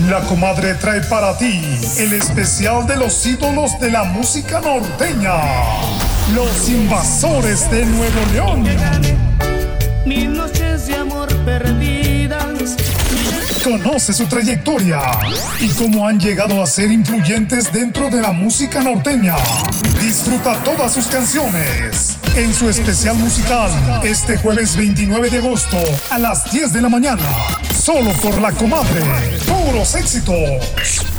La Comadre trae para ti el especial de los ídolos de la música norteña, los Invasores de Nuevo León. Mis noches de amor perdidas. Conoce su trayectoria y cómo han llegado a ser influyentes dentro de la música norteña. Disfruta todas sus canciones en su especial musical este jueves 29 de agosto a las 10 de la mañana. Solo por La Comadre. ¡Puros éxitos!